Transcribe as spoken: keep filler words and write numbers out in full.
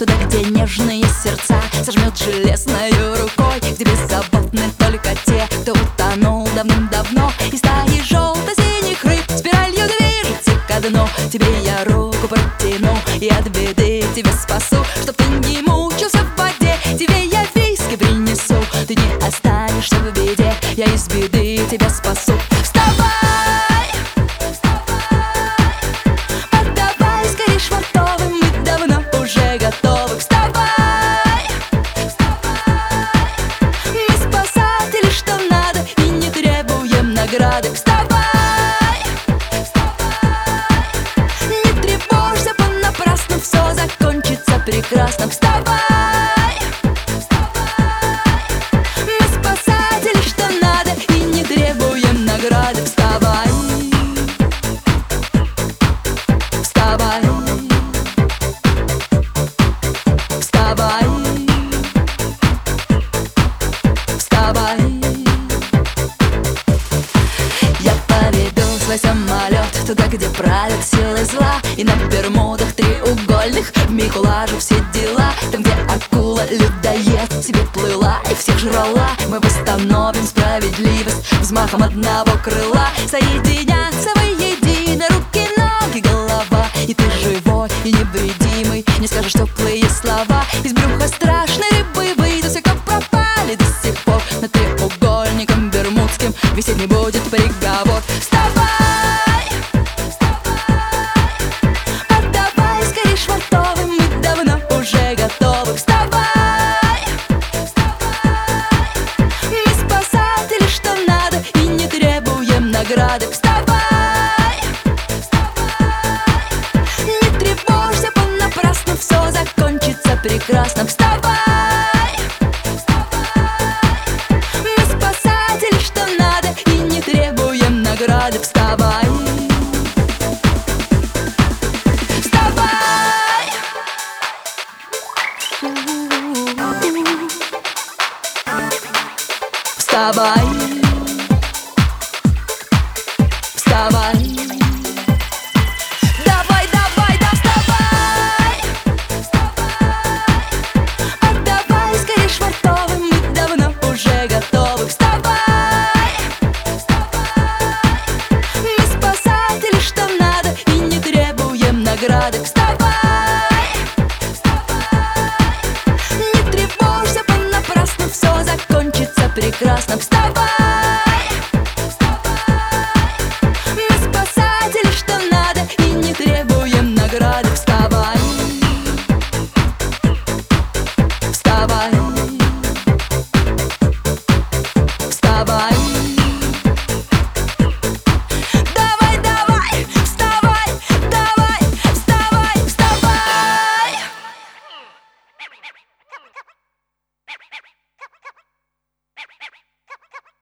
туда, где нежные сердца сожмет железною рукой, где беззаботны только те, кто утонул давным-давно. И стаи желто-синих рыб спиралью движется ко дну. Тебе я руку протяну и от беды тебя спасу, чтоб ты не мучился в воде. Тебе я виски принесу, ты не останешься в беде, я из беды тебя спасу. Вставай, поддавай скорей швартовым, мы давно уже готовы. Вставай, мы спасатели, что надо, и не требуем награды. Вставай, не тревожься понапрасну, все закончится прекрасно. Вставай, мы спасатели, что надо, и не требуем награды. Вставай, вставай, вставай, вставай. Я поведу свой самолет туда, где правят силы зла, и на Бермудах треугольных вмиг улажу все дела. Там, где акула-людоед себе плыла и всех жрала, мы восстановим справедливость взмахом одного крыла. Соединятся воедино руки, ноги, голова, и ты живой и невредимый не скажешь теплые слова. Из брюха страшной рыбы выйдут все, как пропали до сих пор. Над треугольником бермудским висеть не будет приговор. Вставай, поддавай скорей швартовым, мы давно уже готовы. Вставай, мы спасатели, что надо, и не требуем награды. Вставай, не тревожься понапрасну, все закончится прекрасно. Вставай, мы спасатели, что надо, и не требуем награды. Вставай, вставай, вставай, вставай. Давай, давай, да вставай, отдавай скорей швартовым, мы давно уже готовы. Вставай, мы спасатели, что надо, и не требуем награды. Вставай.